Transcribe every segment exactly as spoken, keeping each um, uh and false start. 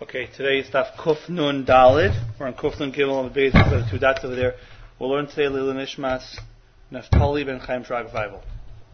Okay, today is Daf Kuf Nun Dalid. We're on Kuf Nun Gimel on the base of the two dots over there. We'll learn today Lila Nishmas Naftali ben Chaim Shrag Bible.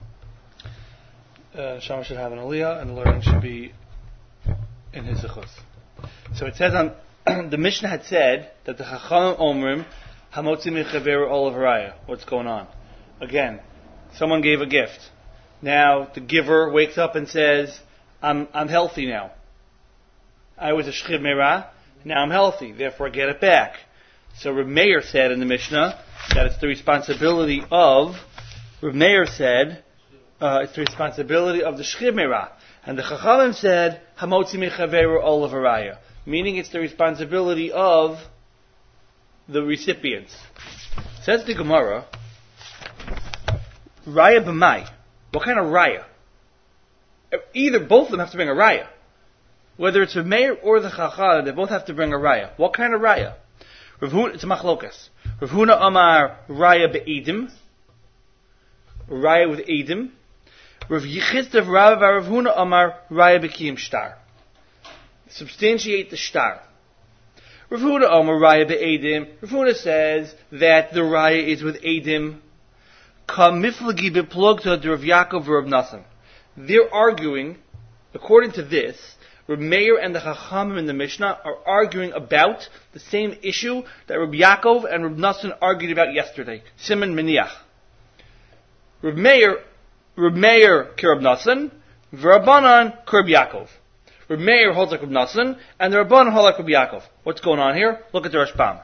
Uh, Shama should have an aliyah, and the learning should be in his zechus. So it says on the Mishnah had said that the Chachamim Omrim Hamotzi Mechaveru Olav Haraya. What's going on? Again, someone gave a gift. Now the giver wakes up and says, "I'm I'm healthy now. I was a shchiv merah, now I'm healthy, therefore I get it back." So Reb Meir said in the Mishnah that it's the responsibility of, Reb Meir said, uh, it's the responsibility of the shchiv merah. And the Chachamim said, Hamotzi mechaveru olav haraya, meaning it's the responsibility of the recipients. Says the Gemara, Raya b'mai. What kind of raya? Either, both of them have to bring a raya. Whether it's Reb Meir or the Chacham, they both have to bring a raya. What kind of raya? Rav Huna, it's a machlokas. Rav Huna Amar raya be'edim. Raya with edim. Rav Yichistav Rav Rav Huna Amar raya be'kiyim shtar. Substantiate the shtar. Rav Huna Amar raya be'edim. Rav Huna says that the raya is with edim. Ka miflagi beplugta de Rav Yaakov Rav Nassan. They're arguing, according to this, Reb Meir and the Chachamim in the Mishnah are arguing about the same issue that Reb Yaakov and Reb Nassan argued about yesterday. Siman Meniach. Reb Meir, Reb Meir ki Reb Nassan, v'Rabbanan ki Reb Yaakov. Reb Meir holds like Reb Nassan, and the Rabbanan hold like Reb Yaakov. What's going on here? Look at the Rashbam.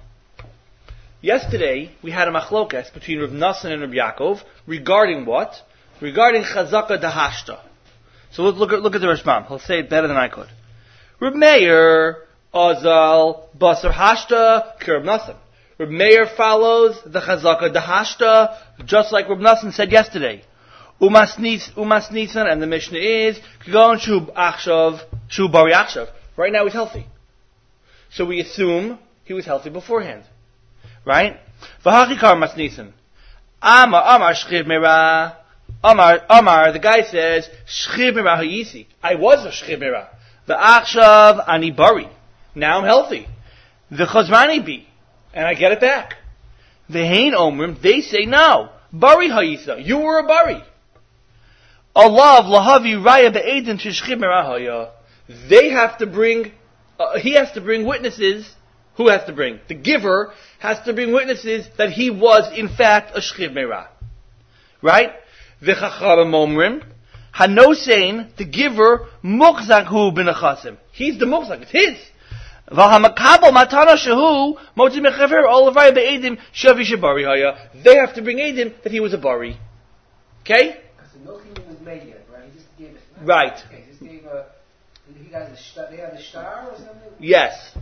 Yesterday we had a machlokas between Reb Nassan and Reb Yaakov regarding what? Regarding Chazaka Dahashta. So let's look at look at the Rashbam. He'll say it better than I could. Reb Meir Azal Basar Hashta ki Reb Nassan. Reb Meir follows the Chazaka Dahashta, just like Reb Nassan said yesterday. Umas Nisan, and the Mishnah is Kigon Shub Achshav Shub Bari Achshav. Right now he's healthy, so we assume he was healthy beforehand, right? V'hachikar Mas Nisan. Amar Amar Shchiv Merah. Amar, Amar, the guy says, Shchiv Merah Hayisi. I was a Shchiv Merah. The Achshav Ani Bari. Now I'm healthy. The Chazrani Bi. And I get it back. The Hain Omrim, they say, no. Bari Hayisa. You were a Bari. Alav Lahavi Raya Be'edin to Shchiv Merah Haya. They have to bring, uh, he has to bring witnesses. Who has to bring? The giver has to bring witnesses that he was, in fact, a Shchiv Merah. Right? The Chachamim Omrim, Hanosein, the giver, Muchzak hu b'nechasim. He's the Muchzak, it's his. V'hamakabel matana shehu, motzi mechaver, olavai be'edim, shavi shebari haya. They have to bring edim that he was a bari. Okay? Because the milking was made yet, right? He just gave it. Right. Okay, he just gave a, he got the star, they have the star or something? Yes.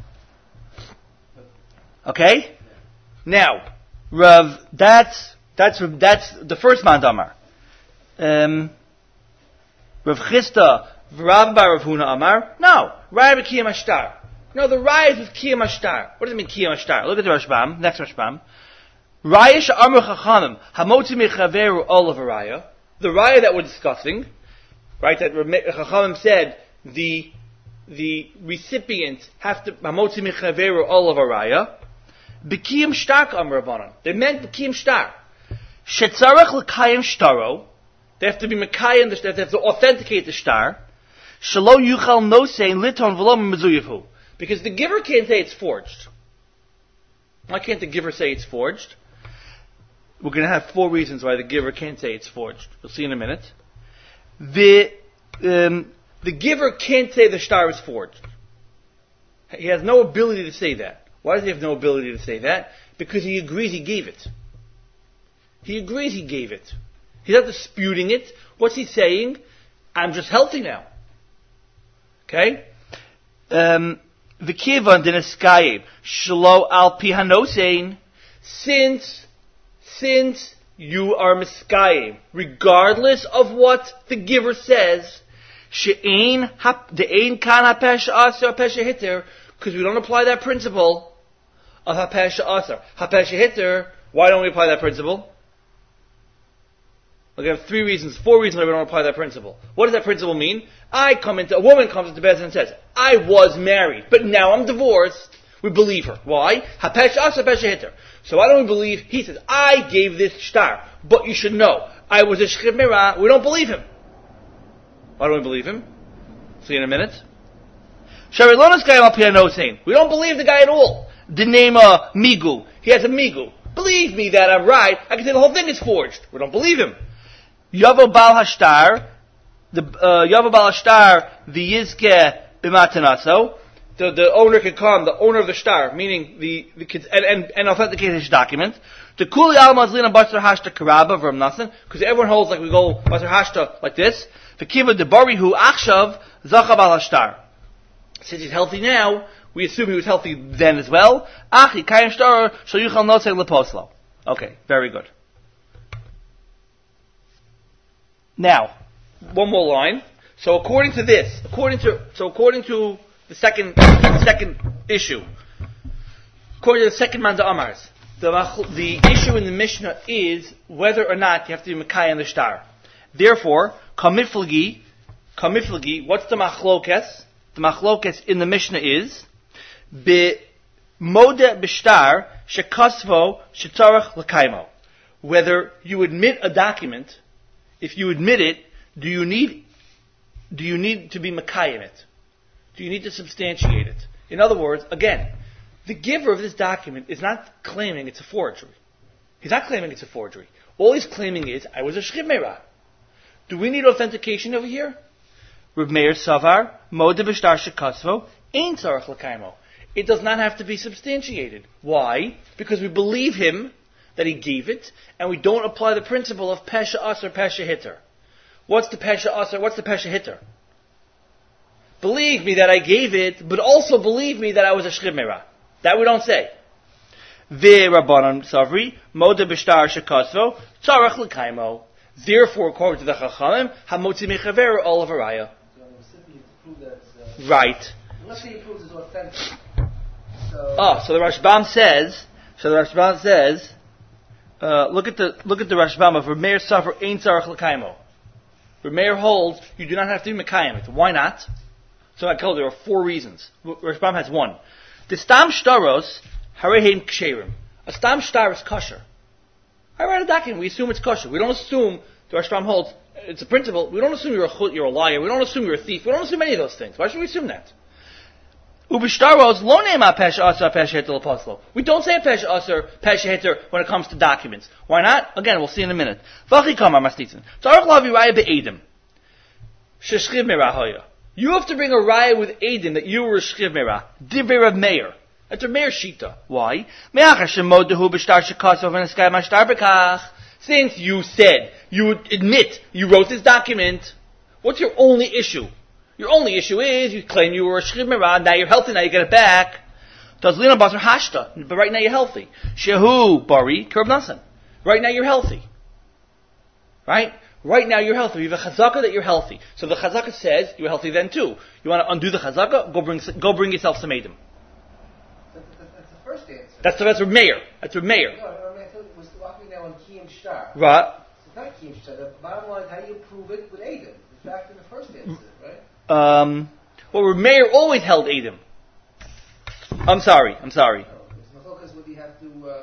Okay? Now, Rav, that's, that's, that's the first Mandamar. Um, Rav Chista, Rav Bar Rav Huna Amar. No, Raya b'Kiyam Ashtar. No, the Raya is with Kiyam Ashtar. What does it mean Kiyam Ashtar? Look at the Rashbam, next Rashbam. Raya she'amru Chachamim hamotzi mechaveru olav Raya. The Raya that we're discussing, right? That Chachamim said the the recipients have to hamotzi mechaveru olav Raya. B'Kiyam Shtar Amar Rabbanan. They meant B'Kiyam Shtar. Shetzarach l'Kayim Shtaro. They have to be Mekayim, they have to authenticate the star. Shalo yuchal nosein liton v'lom mezuyevu. Because the giver can't say it's forged. Why can't the giver say it's forged? We're going to have four reasons why the giver can't say it's forged. We'll see in a minute. The, um, the giver can't say the star is forged. He has no ability to say that. Why does he have no ability to say that? Because he agrees he gave it. He agrees he gave it. He's not disputing it. What's he saying? I'm just healthy now. Okay? Um, V'kivan dineskayev shlo al pi hanosein. Since, since you are miskayev, regardless of what the giver says, she'ein de'ein kan hapesha aser hapesha hitter, because we don't apply that principle of hapesha aser. Hapesha hitter, why don't we apply that principle? I'll give three reasons, four reasons why we don't apply that principle. What does that principle mean? I come into, a woman comes into bed and says, I was married, but now I'm divorced. We believe her. Why? Hapesh asa pesha hitter. So why don't we believe, he says, I gave this shtar, but you should know, I was a shchiv merah. We don't believe him. Why don't we believe him? See in a minute. Sharilonas guy up here knows saying, we don't believe the guy at all. The name uh, Migu. He has a Migu. Believe me that I'm right. I can say the whole thing is forged. We don't believe him. Yavo Bal Hashtar, the uh, Yavo Bal Hashtar, the Yizke B'matanaso, the the owner can come, the owner of the shtar, meaning the the kids, and and, and authenticate his document. The Kuli Al Mazlina Basar Hashta Karaba from Nasan, because everyone holds like we go Basar Hashta like this. The Kiva de Barihu Achshav Zacha Bal Hashtar. Since he's healthy now, we assume he was healthy then as well. Achi Kayin Shtar Shayuchal Nosei Leposlo. Okay, very good. Now, one more line. So according to this, according to so according to the second second issue, according to the second Manda Amars, the the issue in the Mishnah is whether or not you have to be Mekayim the shtar. Therefore, kamiflagi, kamiflagi. What's the machlokes? The machlokes in the Mishnah is be modeh b'shtar shekasvo shetarach l'kaimo. Whether you admit a document. If you admit it, do you need do you need to be Mekayim it? Do you need to substantiate it? In other words, again, the giver of this document is not claiming it's a forgery. He's not claiming it's a forgery. All he's claiming is, I was a shchiv merah. Do we need authentication over here? Rav Meir Savar, Modeh b'shtar shekasvo, ein tzarach l'kaimo. It does not have to be substantiated. Why? Because we believe him that he gave it, and we don't apply the principle of pesha asar, pesha hitter. What's the pesha asar? What's the pesha hitter? Believe me that I gave it, but also believe me that I was a shchiv merah. That we don't say. Ve rabbanan savri modeh b'shtar shekasvo tzarach l'kaimo. Therefore, according to the Chachamim, hamotzi mechavera all of araya. Right. Unless he proves it's authentic. Oh, so the Rashbam says. So the Rashbam says. Uh, look at the look at the Rashbam of Rameir Safar Ein Tzarach L'Kaimo. Rameir holds you do not have to be Mekayim it. Why not? So I told you there are four reasons. Rashbam has one. The Stam Shtaros Hareheim Ksherim. A Stam Shtar is kosher. I write a document. We assume it's kosher. We don't assume the Rashbam holds it's a principle. We don't assume you're a chut, you're a liar. We don't assume you're a thief. We don't assume any of those things. Why should we assume that? Ubishtaros lo ne'ema pesha asar pesha heter l'poslo. We don't say pesha asar pesha heter when it comes to documents. Why not? Again, we'll see in a minute. V'achi kamar mastitzen. Tzarich lavi raya be'edim. Sheshchiv merah hoya. You have to bring a raya with edim that you were a shchiv merah. Divrei Rav Meir. That's Rav Meir shita. Why? Me'achar shemodehu b'shtar shekasov v'neskay mashtar b'kach. Since you said, you admit you wrote this document, what's your only issue? Your only issue is you claim you were a shchiv merah, now you're healthy, now you get it back. Tazlina basar hashta, but right now you're healthy. Shehu bari kerb nasan. Right now you're healthy. Right? Right now you're healthy. You have a chazaka that you're healthy. So the chazaka says you're healthy then too. You want to undo the chazaka? Go bring go bring yourself some edim. That's, that's the first answer. That's the that's Rav Meir. That's Rav Meir. No, I mean, I thought it was walking now on Kiyim Shtar. Right. It's not Kiyim Shtar. The bottom line is how do you prove it with Adam? In fact, in the first answer, right? Um, well, Rav Meir always held Adam. I'm sorry. I'm sorry. No, it's what you have to. Uh,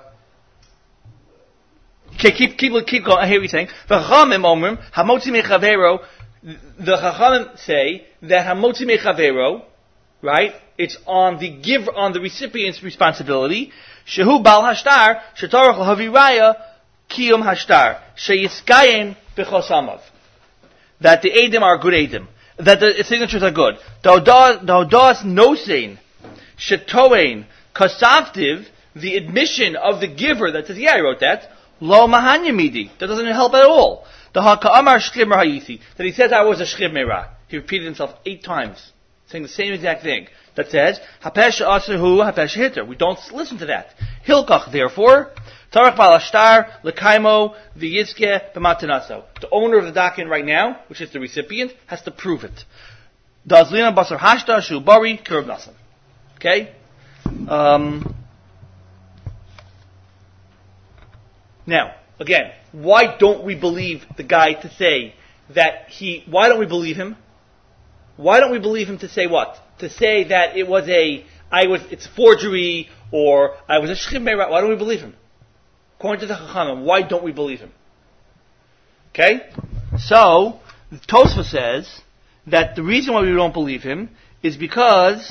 Okay, keep keep keep going. I hear what you're saying. The Chachamim omrim hamotzi mechavero. The Chachamim say that hamotzi mechavero, right? It's on the giver, on the recipient's responsibility. Shehu bal hashtar shetarach lahavi raya kiyum hashtar sheyiskayim bechosamav. That the edim are good edim. That the signatures are good. Daudas nosein shetoein kasavtiv. The admission of the giver that says, yeah, I wrote that. Lo mahanya midi. That doesn't help at all. The ha'ka'amar shchiv merah that he says I was a shchiv merah. He repeated himself eight times, saying the same exact thing. That says, hapesha asahu, hapesha hitter. We don't listen to that. Hilkach, therefore, tarach bal hashtar, lekaimo, v'yizke, b'matanaso. The owner of the document right now, which is the recipient, has to prove it. Dazlina basar hashta, shu bari, kirov nasan. Okay? Um... Now, again, why don't we believe the guy to say that he, why don't we believe him? Why don't we believe him to say what? To say that it was a, I was, it's forgery, or I was a shchim meira. Why don't we believe him? According to the Chachamim, why don't we believe him? Okay? So, Tosfos says that the reason why we don't believe him is because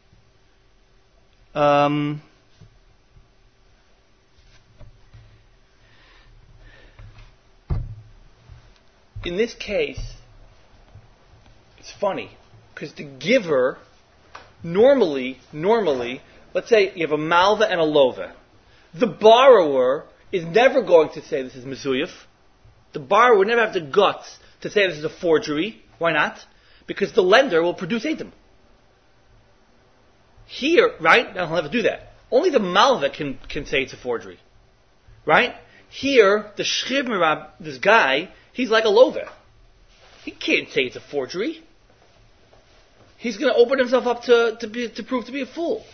um, in this case, it's funny, because the giver, normally, normally, let's say you have a malva and a lova. The borrower is never going to say this is mezuyif. The borrower would never have the guts to say this is a forgery. Why not? Because the lender will produce edim. Here, right? Now he'll never do that. Only the malva can, can say it's a forgery. Right? Here, the shchib merab, this guy, he's like a lova. He can't say it's a forgery. He's going to open himself up to, to, be, to prove to be a fool.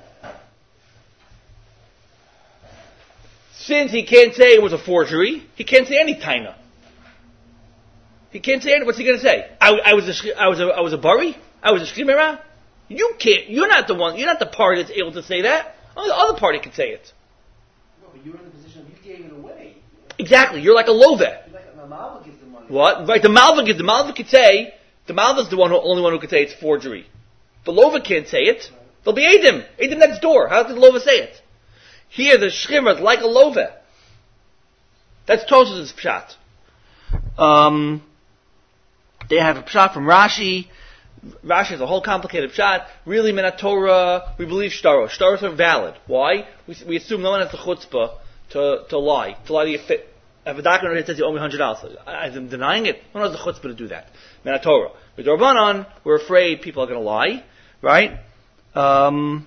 Since he can't say it was a forgery, he can't say any taina. He can't say any. What's he going to say? I, I was a I was a I was a bari. I was a shchimera. You can't. You're not the one. You're not the party that's able to say that. Only the other party can say it. No, but you're in the position of you gave it away. Exactly. You're like a love. You're like the malva gives the money. What? Right. The malva gives. The malva could say. The malva's the one who, only one who could say it's forgery. The lova can't say it. There'll be Edim. Edim next door. How did the lova say it? Here, the shchimra is like a lova. That's Tosfos' pshat. Um, they have a pshat from Rashi. Rashi has a whole complicated pshat. Really, minat Torah, we believe shtaros. Shtaros are valid. Why? We, we assume no one has the chutzpah to, to lie. To lie to your fit. If a document that says you owe me one hundred dollars, I'm denying it. No one has the chutzpah to do that. Minat Torah. With Rabbanan, we're afraid people are going to lie. Right? Um...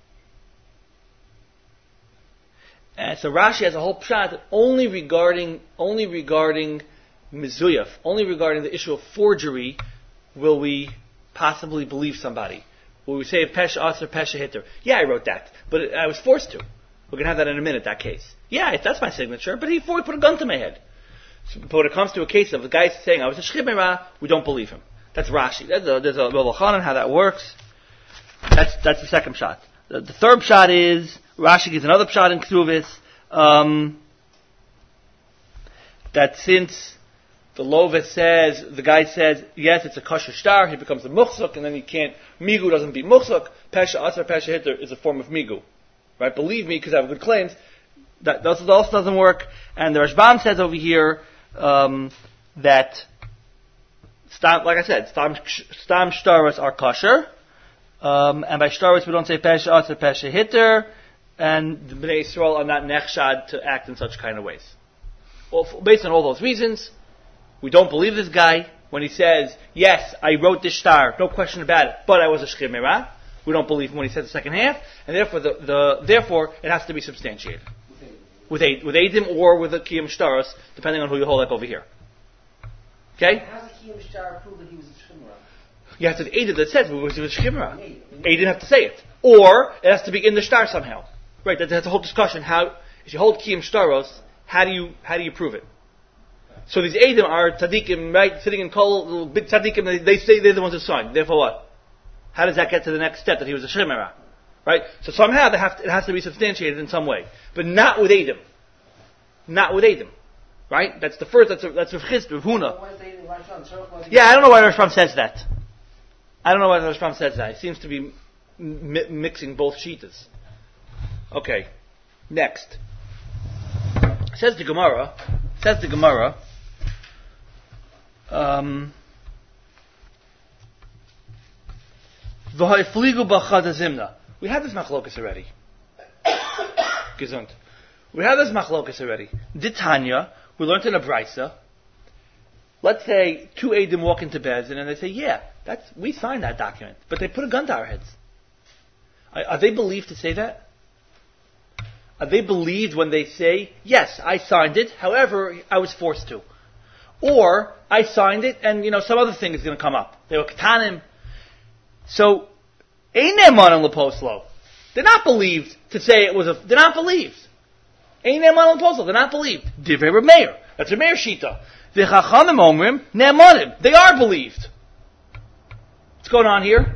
And so Rashi has a whole pshat only regarding only regarding mezuyaf, only regarding the issue of forgery, will we possibly believe somebody? Will we say pesha aser pesha hitter? Yeah, I wrote that, but it, I was forced to. We're going to have that in a minute. That case, yeah, that's my signature, but he put a gun to my head. So, but when it comes to a case of the guy saying I was a shchimera, we don't believe him. That's Rashi. There's a, there's a Rabbanan on how that works. That's that's the second shot. The, the third shot is. Rashi gives another pshat in Ketuvos, um, that since the Lova says, the guy says, yes, it's a kosher shtar, he becomes a muchzuk, and then he can't, migu doesn't beat muchzuk, pesha asar, pesha hitter is a form of migu. Right? Believe me, because I have good claims, that also doesn't work. And the Rashbam says over here, um, that, stam, like I said, stam, stam shtaros are kosher, um, and by shtaros we don't say pesha asar, pesha hitter, and the Bnei Yisrael are not nechshad to act in such kind of ways. Well, based on all those reasons, we don't believe this guy when he says, yes, I wrote this shtar, no question about it, but I was a shchimera. We don't believe him when he says the second half, and therefore the, the therefore it has to be substantiated. With a, with Eidim or with a Kiyam Shtaros, depending on who you hold like over here. Okay? How does the Kiyam Shtar prove that he was a shchimera? You have to have Eidim that says it was a shchimera. Eidim have to say it. Or it has to be in the shtar somehow. Right, that, that's a whole discussion. How, if you hold Kiyam Shtaros, how do you, how do you prove it? So these Eidim are tzaddikim, right, sitting in kol, big tzaddikim, they, they say they're the ones who signed. Therefore what? How does that get to the next step that he was a shemera? Right? So somehow they have to, it has to be substantiated in some way. But not with Eidim. Not with Eidim. Right? That's the first, that's a, that's Rav Chisda, Rav Huna. Yeah, I don't know why Rav Shram says that. I don't know why Rav Shram says that. He seems to be mi- mixing both shitas. Okay. Next. Says the Gemara, says the Gemara, um, we have this machlokas already. Gesund. We have this machlokas already. Ditanya, we learned in a brisa. Let's say two Eidim walk into Beis Din and they say, yeah, that's, we signed that document. But they put a gun to our heads. Are, are they believed to say that? Are they believed when they say, yes, I signed it, however, I was forced to? Or, I signed it and, you know, some other thing is going to come up. They were katanim. So, Eineman on Leposlo. They're not believed to say it was a, they're not believed. Ein ne'emanim l'posel. They're not believed. Divrei Reb Meir. That's Reb Meir Shita. V'chachamim omrim ne'emanim. They are believed. What's going on here?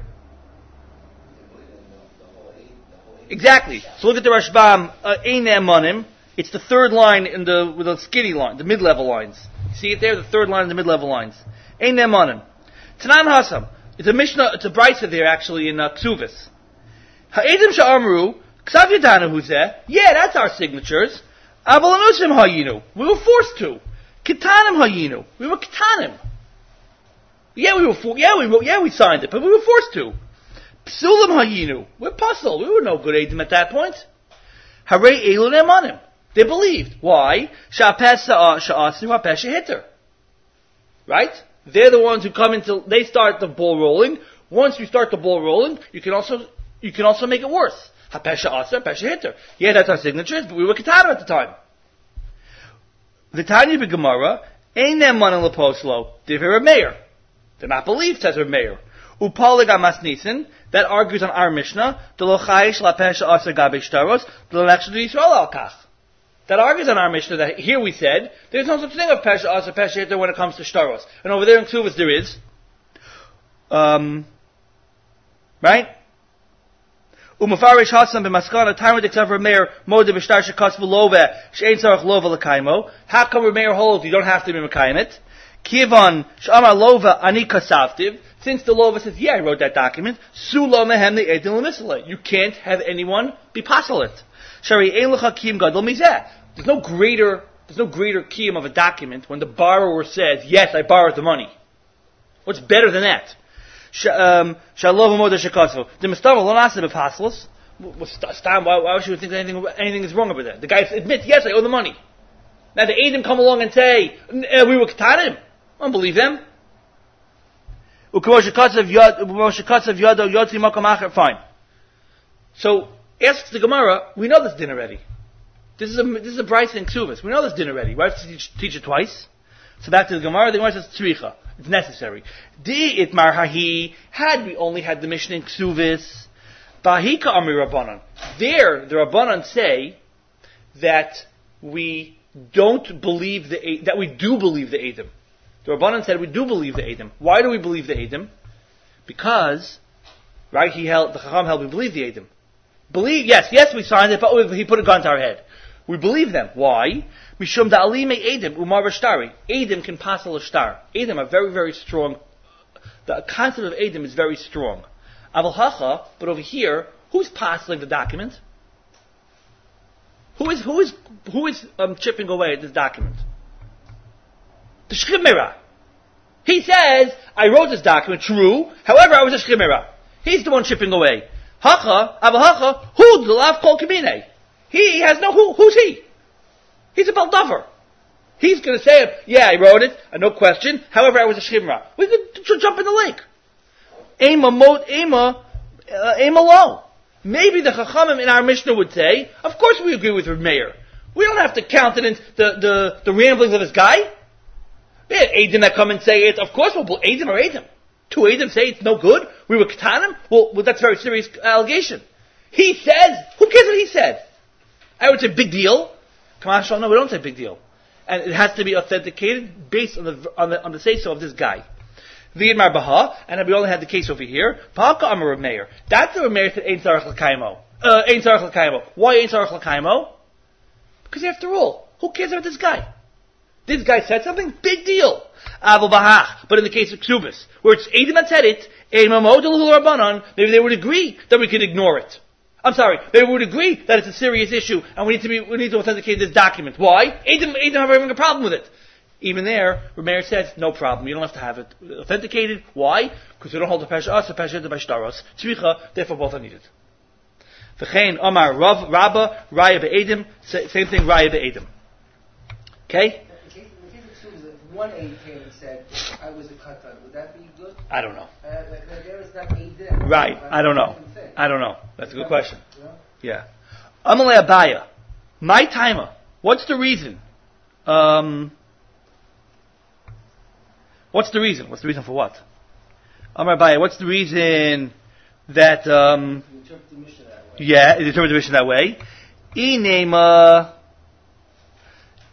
Exactly. So look at the Rashbam. Uh, Ein ne'emanim. It's the third line in the with the skinny line, the mid-level lines. You see it there? The third line in the mid-level lines. Ein ne'emanim. Tanan Hasam. It's a Mishnah. It's a brisa there actually in uh, Ksuvis. Ha'edim sha'amru. Ksav Yadanu Huzeh. Yeah, that's our signatures. Avalanusim hayinu. We were forced to. Kitanim hayinu. We were kitanim. Yeah, we were. For, yeah, we were, Yeah, we signed it, but we were forced to. Psulim hayinu. We're puzzled. We were no good Edim at that point. Harei elu ne'emanim. They believed. Why? Sha'apes sha'asu ha'pes shehitter. Right? They're the ones who come into. They start the ball rolling. Once you start the ball rolling, you can also you can also make it worse. HaPesha Aser, Pesha Hitter. Yeah, that's our signatures, but we were Ketanim at the time. The Tanya B'Gemara, Ein Ne'emanim l'poslo, Divrei Reb Meir. They're not believed, says Reb Meir. Upalig Amas Nisan, that argues on our Mishnah, D'lo chayish la Pesha Aser gabe shtaros, D'lo nechshed Yisrael al kach. That argues on our Mishnah that here we said, there's no such thing of Pesha Aser, Pesha Hitter when it comes to shtaros. And over there in Ksuvas there is. Um, right? Umafarish Hasan b'maskana Talmud except for Meir Mode b'shtar shekatz v'love she'ein tzarich lova l'kaimo. How come Meir holds you don't have to be mekayim it? Kivan sh'amar lova ani kasavtiv. Since the lova says yeah I wrote that document. Su lo mehem ne'edin l'misla. You can't have anyone be pasalit. Shari ein l'cha kiyim gadol mizeh. There's no greater there's no greater kiyim of a document when the borrower says yes I borrowed the money. What's better than that? Shalom Moda Shekatzo. The Mustafa lo nasa b'paslos. Why, why should we think anything anything is wrong about that? The guy admits, yes, I owe the money. Now the Edom come along and say, we were Ketanim. I don't believe them. Fine. So, asks the Gemara, we know this din already. This is a, this is a Bryce in Ksuvas. We know this din already. Why have to teach, teach it twice? So back to the Gemara, the Gemara says tzricha. It's necessary. Di it marhahi, had we only had the Mishnah in Ksuvis, bahika amri Rabbanan. There, the Rabbanan say that we don't believe the, that we do believe the Edom. The Rabbanan said we do believe the Edom. Why do we believe the Edom? Because, right, he held, the Chacham held we believe the Edom. Believe, yes, yes we signed it, but he put a gun to our head. We believe them. Why? Mishum da'alime Edom umar v'shtari. Edom can passel a shtar. Edom are very, very strong. The concept of Edom is very strong. Aval hacha, but over here, who's parceling the document? Who is who is who is um, chipping away at this document? The Shchimera. He says, I wrote this document, true. However, I was a Shchimera. He's the one chipping away. Hacha, Aval hacha, who the lav kol kamine? He has no who. Who's he? He's a Baldover. He's going to say, yeah, I wrote it, uh, no question. However, I was a Shchimra. We could j- jump in the lake. Ema mot ema, uh, ema lo. Maybe the Chachamim in our Mishnah would say, of course we agree with Reb Meir. We don't have to countenance the, the, the ramblings of this guy. We had Edom that come and say it. Of course we'll believe Edom or Edom. Two Edom say it's no good. We were Ketanim. Well, well, that's a very serious allegation. He says, who cares what he said? I would say big deal. Come on, no, we don't say big deal. And it has to be authenticated based on the on the on the say so of this guy. V'yidmar baha, and we only had the case over here. Ba'aka amar Reb Meir. That's the Reb Meir said ein tzarich l'kaimo. Uh, ein tzarich l'kaimo. Why ein tzarich l'kaimo? Because after all, who cares about this guy? This guy said something, big deal. Aval bahach. But in the case of Ksubis, where it's Edom that said it, Eimamo d'l'hul rabbanon, maybe they would agree that we can ignore it. I'm sorry, they would agree that it's a serious issue and we need to be, we need to authenticate this document. Why? Edom, Edom are having a problem with it. Even there, Reb Meir says, no problem, you don't have to have it authenticated. Why? Because we don't hold the Pesha Us, the Pesha the Bashtaros. Tzricha, therefore both are needed. V'chein Omar Rav Rabba Raya be'Edom, same thing Raya be'Edom. Okay? In case of Ksubas, if one aide came and said, I was a katan, would that be good? I don't know. Uh, there is not Edom. Right, I don't know. I don't know. That's a good question. Yeah. Yeah. Amalei Abaya. My timer. What's the reason? Um, what's the reason? What's the reason for what? Amar Abaya, what's the reason that, um, You interpret the Mishnah that way. yeah, you interpret the Mishnah that way? Inema,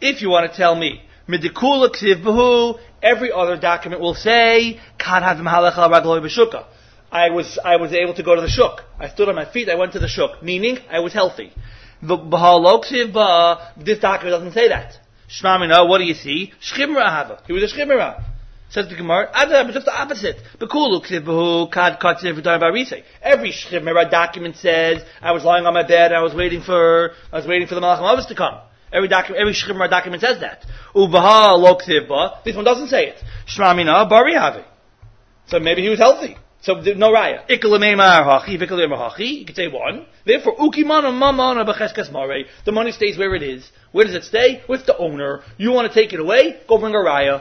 If you want to tell me, midikula ksiv b'hu, every other document will say, kan havim halacha ragloi b'shuka. I was, I was able to go to the shuk. I stood on my feet, I went to the shuk, meaning I was healthy. B'halo ksiv ba, this document doesn't say that. Shmamina, what do you see? Shchimra hava. He was a shchimra. Says the Gemara, Adab, just the opposite. Bekulu ksiv b'hu, kad katsiv v'dar barisei. Every shchimra document says, I was lying on my bed, I was waiting for, I was waiting for the Malach HaMavis to come. Every document, every shchimra document says that. Ubaha lo ksiv ba, this one doesn't say it. Shmamina, bari havi. So maybe he was healthy. So no raya. Ikalamemar hachi, vikalamemar hachi. You could say one. Therefore, ukimana mamana b'cheskes mare. The money stays where it is. Where does it stay? With the owner. You want to take it away? Go bring a raya.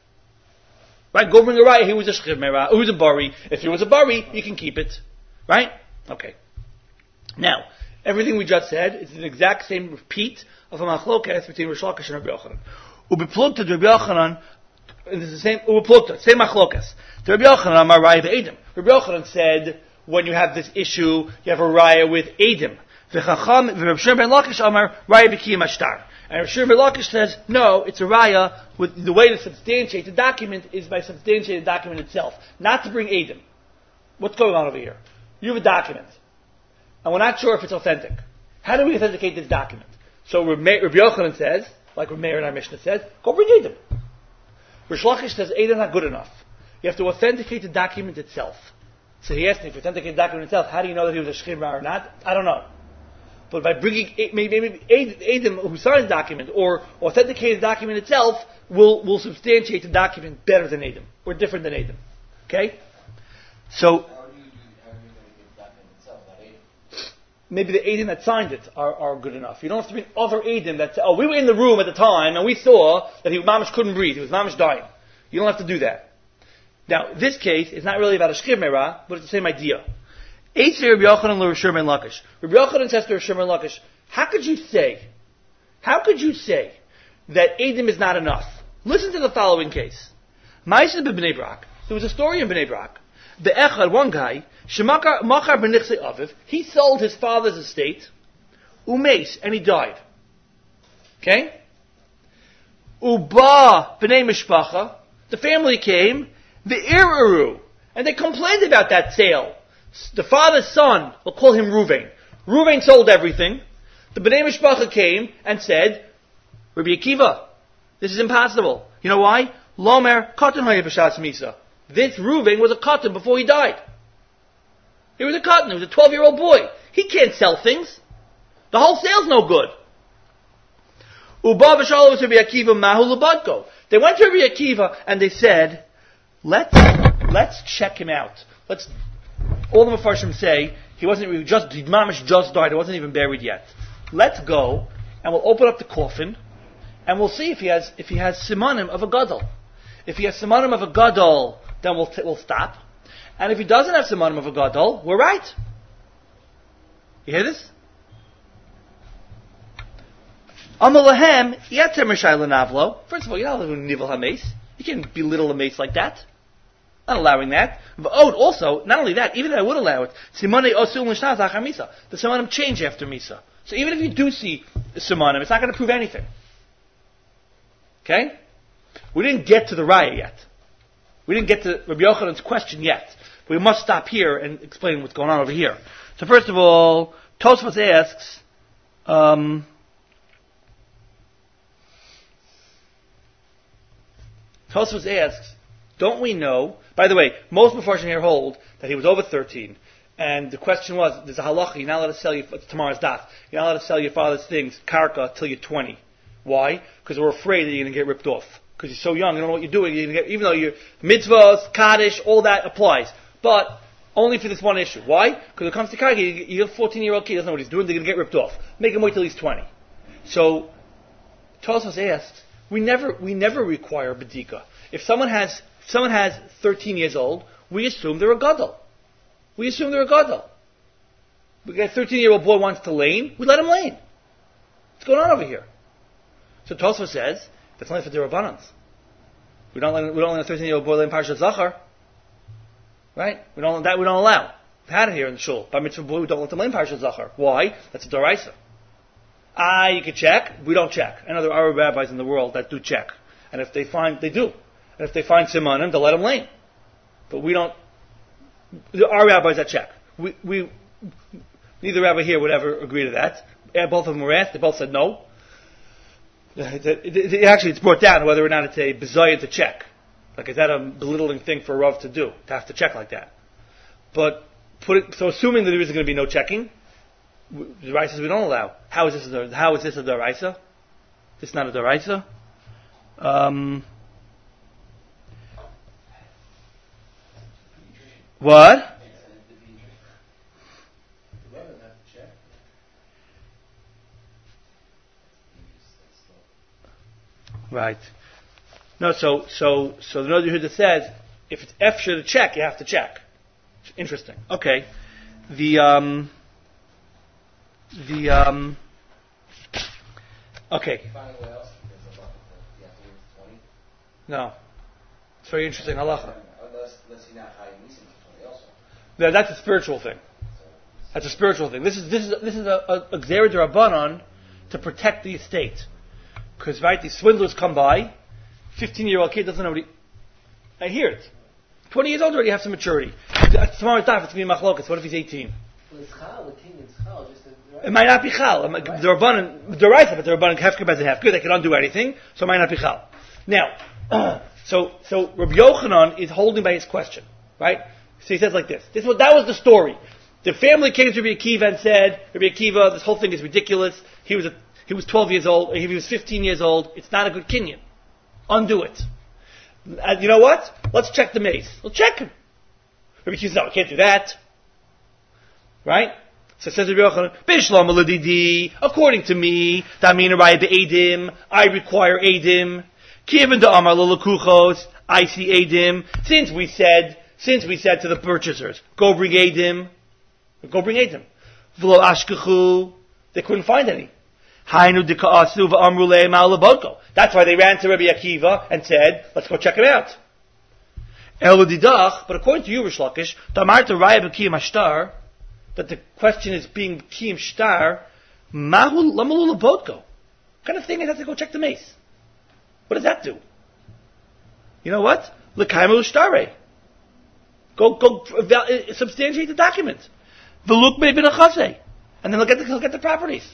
Right? Go bring a raya. He was a shchimera. He was a bari. If he was a bari, you can keep it. Right? Okay. Now, everything we just said is an exact same repeat of a machlokas between Rish Lakish and Rabbi Yochanan. Ubeplugta Rabbi Yochanan. And this is the same, ubeplugta, same machlokas. The Rabbi Yochanan amar raya v'edim. Rabbi Yochanan said, when you have this issue, you have a raya with edim. V'chacham v'Rab Shimon ben Lakish amar raya b'kiyam ashtar. And Rab Shimon ben Lakish says, no, it's a raya with the way to substantiate the document is by substantiating the document itself, not to bring edim. What's going on over here? You have a document, and we're not sure if it's authentic. How do we authenticate this document? So Rabbi Yochanan says, like Rabbi Meir in our Mishnah says, go bring edim. Rish Lakish says, edim is not good enough. You have to authenticate the document itself. So he asked me, if you authenticate the document itself, how do you know that he was a shchimra or not? I don't know. But by bringing, maybe, maybe Adam who signed the document, or authenticated the document itself, will, will substantiate the document better than Adam, or different than Adam. Okay? So, How do you do, how do you authenticate the document itself, not Adam? maybe the Adam that signed it are, are good enough. You don't have to bring other Adam that say, oh, we were in the room at the time, and we saw that he mamish couldn't breathe, he was mamish dying. You don't have to do that. Now, this case is not really about a shchimera, but it's the same idea. Eitz Rabbi Yochanan Rabbi Shimon ben Lakish. Rabbi Yochanan says to Rabbi Shimon ben Lakish, how could you say, how could you say that Edom is not enough? Listen to the following case. Ma'aseh b'Bnei Brak. There was a story in Bnei Brak. The Echad, one guy, shemakar makar b'nichsei aviv, he sold his father's estate, umeis, and he died. Okay? Uba b'nei mishpacha, the family came, the Iraru, and they complained about that sale. The father's son, we'll call him Ruvain. Ruvain sold everything. The Bnei Mishpacha came and said, Rabbi Akiva, this is impossible. You know why? Lomer katan haya b'shas misa. This Ruvain was a katan before he died. He was a katan. He was a twelve-year-old boy. He can't sell things. The whole sale's no good. Uba b'shalom Rabbi Akiva mahu lebadko. They went to Rabbi Akiva and they said, Let's let's check him out. Let's. All the Mefarshim say he wasn't really just Mamish just died. He wasn't even buried yet. Let's go and we'll open up the coffin and we'll see if he has if he has simanim of a gadol. If he has simanim of a gadol, then we'll t- we'll stop. And if he doesn't have simanim of a gadol, we're right. You hear this? Amalahem yater mishayla navlo. First of all, you're not allowed to nivel hameis. You can't belittle a mace like that. Not allowing that. Oh, also, not only that, even if I would allow it, simonei osul mishnah zachar misa. The simanim change after misa. So even if you do see simanim, it's not going to prove anything. Okay? We didn't get to the raya yet. We didn't get to Rabbi Yochanan's question yet. We must stop here and explain what's going on over here. So first of all, Tosfos asks, um, Tosfos asks, don't we know, by the way, most Mefarshim here hold that he was over thirteen, and the question was, there's a halacha, you're not allowed to sell your, tomorrow's daf, you're not allowed to sell your father's things, karka, till you're twenty. Why? Because we're afraid that you're going to get ripped off. Because you're so young, you don't know what you're doing, you're going to get, even though you're mitzvahs, kaddish, all that applies. But, only for this one issue. Why? Because it comes to karka, you, you have a fourteen-year-old kid, doesn't know what he's doing, they're going to get ripped off. Make him wait till he's twenty. So, Tosfos asks, we never, we never require bedika. If someone has, if someone has thirteen years old, we assume they're a gadol. We assume they're a gadol. We get a thirteen-year-old boy wants to lane, we let him lane. What's going on over here? So Tosfos says that's only for derabbanans. We don't let we don't let a thirteen-year-old boy lane Parshat Zachar, right? We don't that we don't allow. We've had it here in the shul. By mitzvah boy, we don't let them lane Parshat Zachar. Why? That's a doraisa. Ah, you can check. We don't check. I know there are rabbis in the world that do check. And if they find, they do. And if they find simanim, they'll let them lane. But we don't, there are rabbis that check. We, we, neither rabbi here would ever agree to that. Both of them were asked, they both said no. It, it, it, actually, it's brought down whether or not it's a bizayah to check. Like, is that a belittling thing for a rav to do, to have to check like that? But, put it, so assuming that there is going to be no checking, the Raisa says we don't allow. How is this a, how is this a daraisa? This is not a daraisa. Um, what? Right. No, so so so the Noda Yehuda says if it's efshar to check, you have to check. Interesting. Okay. The um the um okay. No. It's very interesting halacha. No, that's a spiritual thing. That's a spiritual thing. This is this is this is a, a, a Gzera D'Rabbanan to protect the estate. Because, right, these swindlers come by, fifteen-year-old kid doesn't know what he... I hear it. twenty years old already have some maturity. Tomorrow it's going to be machlokas. What if he's eighteen? Well, it's chal, the king is chal. Just a, right? It might not be chal. The Rabbanan, the Raisa, but the Rabbanan have to have good. They can undo anything, so it might not be chal. Now, uh, so so Rabbi Yochanan is holding by his question, right? So he says like this. This was, that was the story. The family came to Rabbi Akiva and said, Rabbi Akiva, this whole thing is ridiculous. He was a He was twelve years old, he was fifteen years old, it's not a good kinyan. Undo it. And you know what? Let's check the mace. We'll check him. Rabbi Akiva says, no, we can't do that. Right? So says Rabbi Yochanan, Bishlam Aladidi, according to me, Damina Raya Be'edim, I require Edim. Kivin da Amar Lalakuchos, I see Edim. Since we said, since we said to the purchasers, go bring Edim, go bring Edim. V'lo Ashkechu, they couldn't find any. That's why they ran to Rabbi Akiva and said, let's go check him out. But according to you, Rish Lakish, that the question is being kiyim shtar, what kind of thing is that to go check the mace? What does that do? You know what? L'kaimu shtare. Go, go, substantiate the document. V'luk be'bin achase. And then look at the, look at the properties.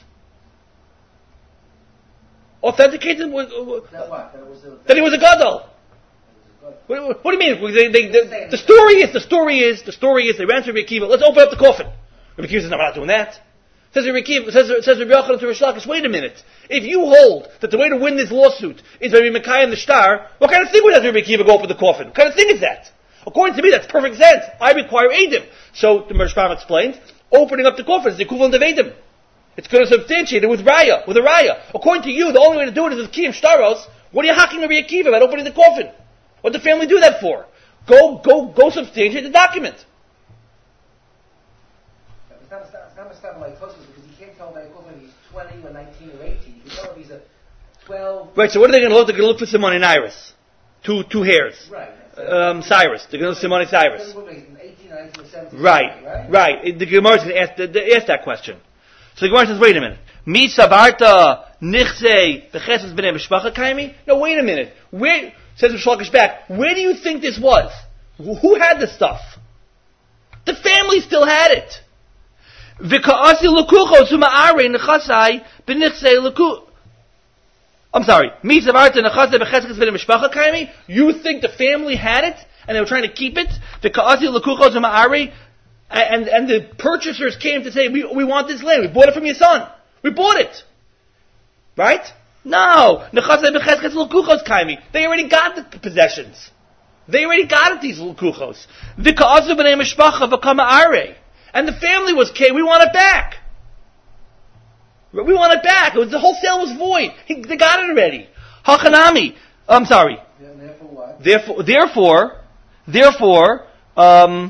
Authenticated with, uh, that what? That, was a, that, that he was a gadol. What, what do you mean? They, they, they, the story is, the story is, the story is, they ran to Rabbi Akiva, let's open up the coffin. Rabbi Akiva says, no, we're not doing that. Says Rabbi Akiva, says, says Rabbi Yochanan to Rish Lakish, wait a minute. If you hold that the way to win this lawsuit is by Mekayim the star, what kind of thing would have Rabbi Akiva go open the coffin? What kind of thing is that? According to me, that's perfect sense. I require Edim. So, the Rashbam explains, opening up the coffin is the equivalent of Edim. It's going to substantiate it with raya, with a raya. According to you, the only way to do it is with kiyum shtaros. What are you hacking Rabbi Akiva about opening the coffin? What did the family do that for? Go, go, go substantiate the document. It's not a step like Tosfos because you can't tell by coffin if he's twenty or nineteen or eighteen. You can tell if he's a twelve. Right. So what are they going to look? They're going to look for Simon and Iris, two two hairs. Right. Um, Cyrus. They're going to look for Simon and Cyrus. eighteen, nineteen, seventeen. Right. Right. Right. The Gemara is going to ask, they ask that question. So the Gemara says, wait a minute. Mi sabarta nichse b'chesed b'nei mishpacha kaimi? No, wait a minute. Where, says Rish Lakish back, where do you think this was? Who had the stuff? The family still had it. V'ka'asi l'kuchos u'ma'arei nechasai b'nichse l'ku... I'm sorry. Mi sabarta nechase b'chesed b'nei mishpacha kaimi? You think the family had it? And they were trying to keep it? V'ka'asi l'kuchos u'ma'arei... And, and the purchasers came to say, we, we want this land. We bought it from your son. We bought it. Right? No. They already got the possessions. They already got it, these lukuchos. And the family was, came, we want it back. We want it back. It was, the whole sale was void. He, they got it already. Hachanami. I'm sorry. Yeah, therefore what? Therefore, therefore, therefore, um,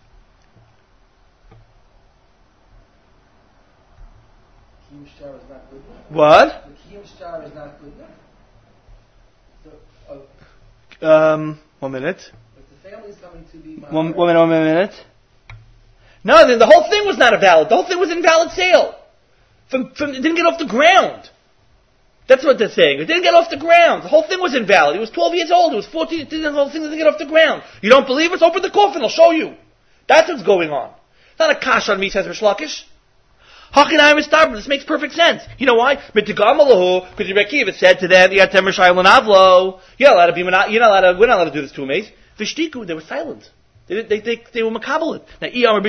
what? The kiyum shtar is not good enough. So, uh, um, one minute. If the family is coming to be one, one minute, one minute. No, then the whole thing was not a valid. The whole thing was an invalid sale. From, from, it didn't get off the ground. That's what they're saying. It didn't get off the ground. The whole thing was invalid. He was twelve years old. It was fourteen. It didn't, the whole thing didn't get off the ground. You don't believe us? Open the coffin. I'll show you. That's what's going on. It's not a kash on me, says Rish Lakish. Hakinai Mistabra. This makes perfect sense. You know why? Because Rebbe Akiva said to them, you're not allowed to be, you're not allowed to, we're not allowed to do this to him, mate. Vishtiku, they were silent. They, they, they, they were makabelit. Now,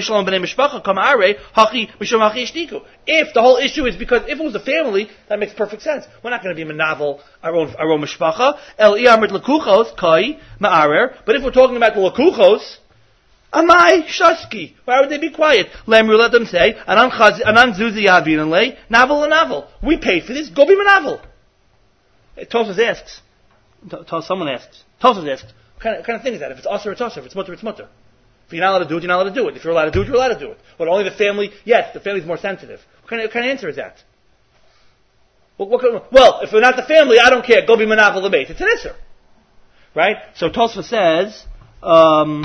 if the whole issue is because if it was a family, that makes perfect sense. We're not going to be menavel our own our own mishpacha. El iyamrit lekuchos kai ma'arer. But if we're talking about the lekuchos, amai shaski. Why would they be quiet? Lemru, let them say anan chaz anan zuzi yavin lay navel navel. We paid for this. Go be menavel. Tosas asks. Someone asks. Tosas asks. What kind, of, what kind of thing is that? If it's usher, it's usher. If it's mutter, it's mutter. If you're not allowed to do it, you're not allowed to do it. If you're allowed to do it, you're allowed to do it. But only the family, yes, the family's more sensitive. What kind of, what kind of answer is that? What, what kind of, well, if we're not the family, I don't care. Go be manavil the base. It's an answer. Right? So Tosfos says, um,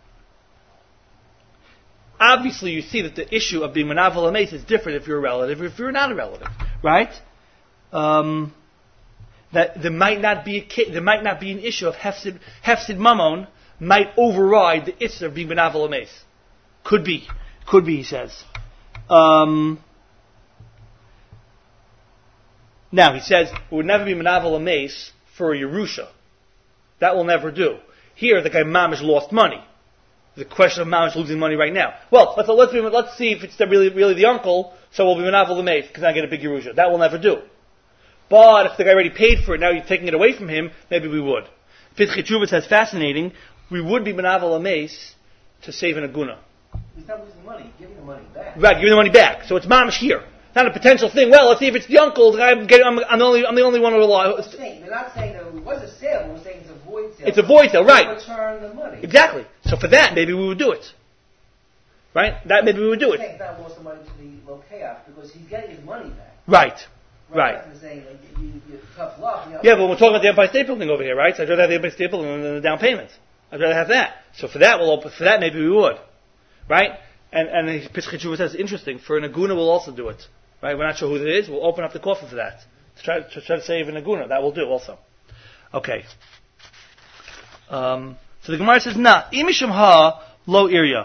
obviously you see that the issue of being manavil the base is different if you're a relative or if you're not a relative. Right? Um... That there might not be a there might not be an issue of hefsid hefsid mamon might override the issue of being benavel ames. Could be, could be. He says. Um, now he says it would never be benavel ames for a Yerusha. That will never do. Here the guy mamish lost money. The question of mamish losing money right now. Well, let's let's, be, let's see if it's the really really the uncle. So we'll be benavel ames because I get a big Yerusha. That will never do. But if the guy already paid for it, now you're taking it away from him, maybe we would. Pitzchi Tshuva says, fascinating, we would be benavel ames to save an aguna. He's not losing money, he's giving the money back. Right, giving the money back. So it's mamish here. Not a potential thing. Well, let's see if it's the uncle. I'm, getting, I'm, I'm, the, only, I'm the only one who will allow. They're not saying that it was a sale, we're saying it's a void sale. It's a void sale, right. Return the money. Exactly. So for that, maybe we would do it. Right? That maybe we would do it. He's not lost the money to the lokeach because he's getting his money back. Right. Right. Saying, like, you, you, tough luck, you know? Yeah, but we're talking about the Empire State Building over here, right? So I'd rather have the Empire State Building than the down payment. I'd rather have that. So for that, we'll open, for that maybe we would. Right? And, and Pitzchi Tshuva says, interesting, for an Aguna we'll also do it. Right? We're not sure who it is, we'll open up the coffin for that. To try to, try to save an Aguna. That will do also. Okay. Um, so the Gemara says, nah, imishim ha lo irya.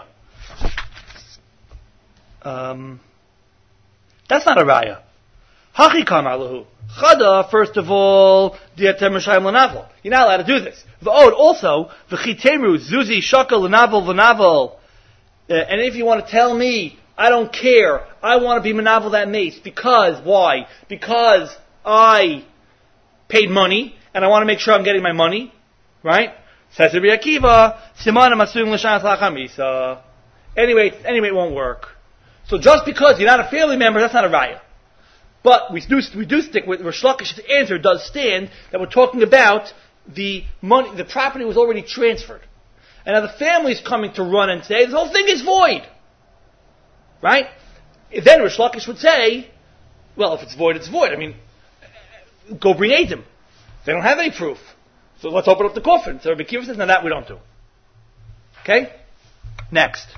Um, that's not a raya. Hachi kamar lahu. Chada, first of all, diatem rishayim l'navel. You're not allowed to do this. V'od, also, v'chitemu, zuzi, shaka, l'navel, v'navel. Uh, and if you want to tell me, I don't care, I want to be menavel that mace, because, why? Because I paid money, and I want to make sure I'm getting my money, right? Says Rabbi Akiva, simana masum l'shayim l'chamisa. Anyway, anyway, it won't work. So just because you're not a family member, that's not a raya. But we do we do stick with Rish Lakish's answer does stand that we're talking about the money, the property was already transferred, and now the family is coming to run and say this whole thing is void, right? Then Rish Lakish would say, well, if it's void, it's void. I mean, go bring Eidim. They don't have any proof, so let's open up the coffin. So Rabbi Akiva says, no, that we don't do. Okay, next.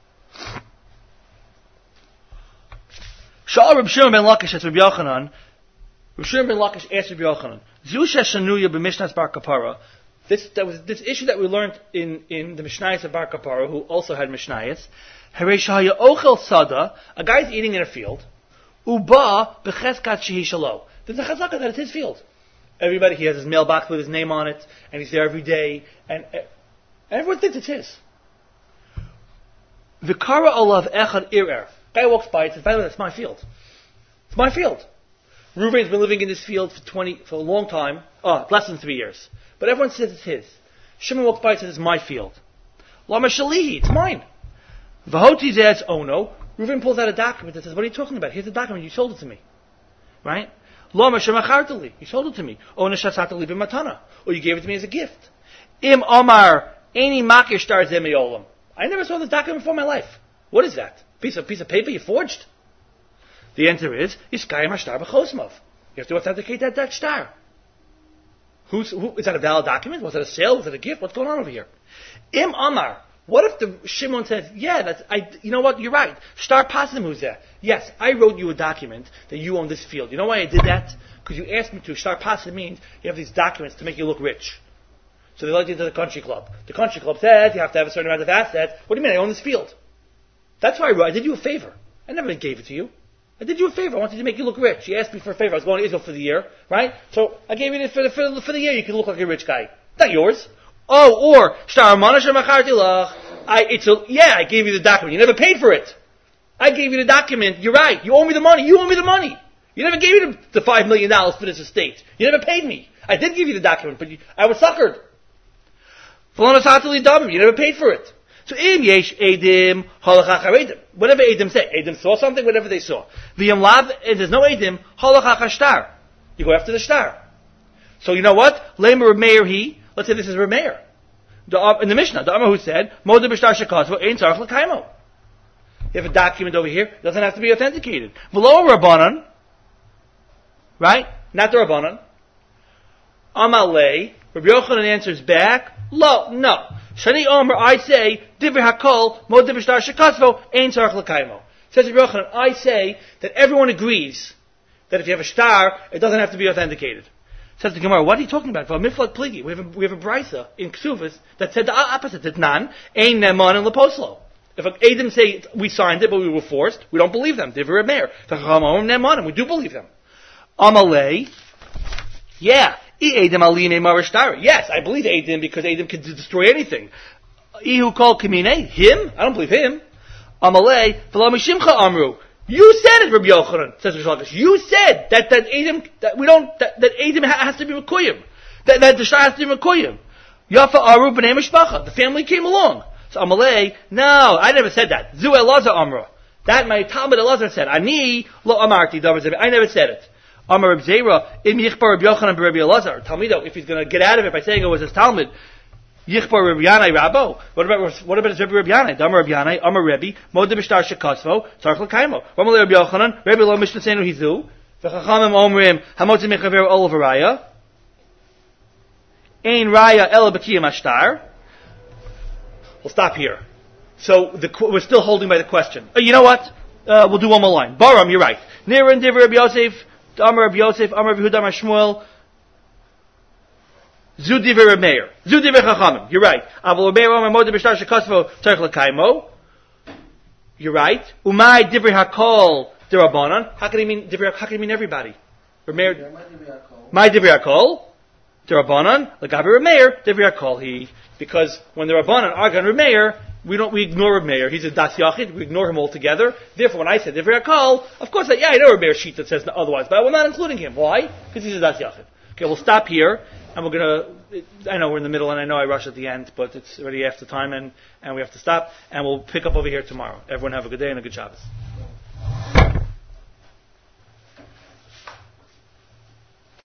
Sha'ar Reb Shimon ben Lakish asked Rabbi Yochanan. Reb Shimon ben Lakish asked Rabbi Yochanan, Zusha Shanuya b'Mishnas Bar Kapara. This that was this issue that we learned in, in the Mishnayos of Bar Kapara, who also had Mishnayos. Harei Shahaya Ochel Sada. A guy's eating in a field. Uba b'Cheskat Shehi Shalo. There's a chazaka that it's his field. Everybody, he has his mailbox with his name on it, and he's there every day, and, and everyone thinks it's his. V'Kara Olav Echad Irer. Guy walks by and says, by the way, that's my field. It's my field. Reuven's been living in this field for twenty, for a long time. Oh, less than three years. But everyone says it's his. Shimon walks by and says, it's my field. Lama Shalihi, it's mine. Vahoti says, oh no. Reuven pulls out a document that says, what are you talking about? Here's the document, you sold it to me. Right? Lama Shemachartali, you sold it to me. O Neshatzatali b'matana. Or you gave it to me as a gift. Im Omar, Eini Makir Shtar Zemiolam. I never saw this document before in my life. What is that? Piece of piece of paper you forged? The answer is Iskayim Hashtar b'Chosmov. You have to authenticate that, that star. Who's, who, is that a valid document? Was it a sale? Was it a gift? What's going on over here? Im Amar What if the Shimon says, yeah, that's, I, you know what, you're right. Shtar pasim huzeh. Yes, I wrote you a document that you own this field. You know why I did that? Because you asked me to. Shtar pasim means you have these documents to make you look rich. So they let you into the country club. The country club says you have to have a certain amount of assets. What do you mean? I own this field. That's why I wrote. I did you a favor. I never gave it to you. I did you a favor. I wanted to make you look rich. You asked me for a favor. I was going to Israel for the year, right? So I gave you it for the, for the, for the year. You could look like a rich guy. Not yours. Oh, or shtar manash macharti lach. I it's a yeah. I gave you the document. You never paid for it. I gave you the document. You're right. You owe me the money. You owe me the money. You never gave me the, the five million dollars for this estate. You never paid me. I did give you the document, but you, I was suckered. You never paid for it. So im yesh edim halach acharedim. Whatever edim say, edim saw something. Whatever they saw. V'yam lav. There's no edim halach achashtar. You go after the shtar. So you know what? Lemer Meir he. Let's say this is Rameir. The, in the Mishnah, the Amar who said, Moda b'shtar shekazvo ein tzarich l'kaimo. You have a document over here, it doesn't have to be authenticated. V'lo Rabbanan, right? Not the Rabbanan. Amalei, Rabbi Yochanan answers back, Lo, no. Shani Omer, I say, Divrei hakol, Moda b'shtar shekazvo ein tzarich l'kaimo. Says Rabbi Yochanan, I say that everyone agrees that if you have a shtar, it doesn't have to be authenticated. Says the Gemara, what are you talking about? For miflat pligi, we have a, we have a brisa in Ksuvas that said the opposite. It's nan ein neman and leposlo. If Adam say we signed it but we were forced, we don't believe them. Divrei Meir, v'chachamim neman, we do believe them. Amalei, yeah, I Adam aline marishtari. Yes, I believe Adam because Adam can destroy anything. Ihu called kamine, him? I don't believe him. Amalei, v'lo mishimcha amru. You said it, Rabbi Yochanan, says Rish Lakish. You said that, that Adam, that we don't, that, that Adam has to be Mekuyim. That, that the shtar has to be Mekuyim. Yafa Aru b'nei mishpacha. The family came along. So Amalei, no, I never said that. Zu Elazar Amra. That my Talmud Elazar said. Ani lo amarti, I never said it. Amar Reb Zera, im yichbar Rabbi Yochanan b'Rabbi Elazar. Talmido, if he's going to get out of it by saying it was his Talmud, Yichbar Rabbi Yanai Rabbo. What about what about his Rabbi Rabbi Yanai? Damar Rabbi Yanai, Amar Rebbe, Moda b'shtar shekasvo, tzarich l'kaimo. Ramalei Rabbi Yochanan, Rebbe lo mishnah seinu hizu, v'chachamim omrim hamotzi mechaver olav raya, ein raya ela b'kiyam ashtar. We'll stop here. So the, we're still holding by the question. Uh, you know what? Uh, we'll do one more line. Baram, you're right. Nira and Divrei Rabbi Yosef, Amar Rabbi Yosef, Amar Rabbi Yehuda, Amar Shmuel. Zudi v'Reb Meir. Zudi v'Chachamim. You're right. Avol Meir Omer Moda b'shtar shekasvo tzarich l'kaimo. You're right. Umay divrei hakol d'Rabbanan. How can he mean divrei? How can he mean everybody? Reb Meir. My divrei hakol d'Rabbanan. L'gabi Reb Meir divrei hakol he. Because when the Rabbanan argue on Reb Meir, we don't we ignore Reb Meir. He's a das yachid. We ignore him altogether. Therefore, when I said divrei hakol, of course, yeah, I know Reb Meir's sheet that says otherwise, but we're not including him. Why? Because he's a das yachid. Okay, we'll stop here. And we're going to, I know we're in the middle and I know I rush at the end, but it's already after time and, and we have to stop. And we'll pick up over here tomorrow. Everyone have a good day and a good Shabbos.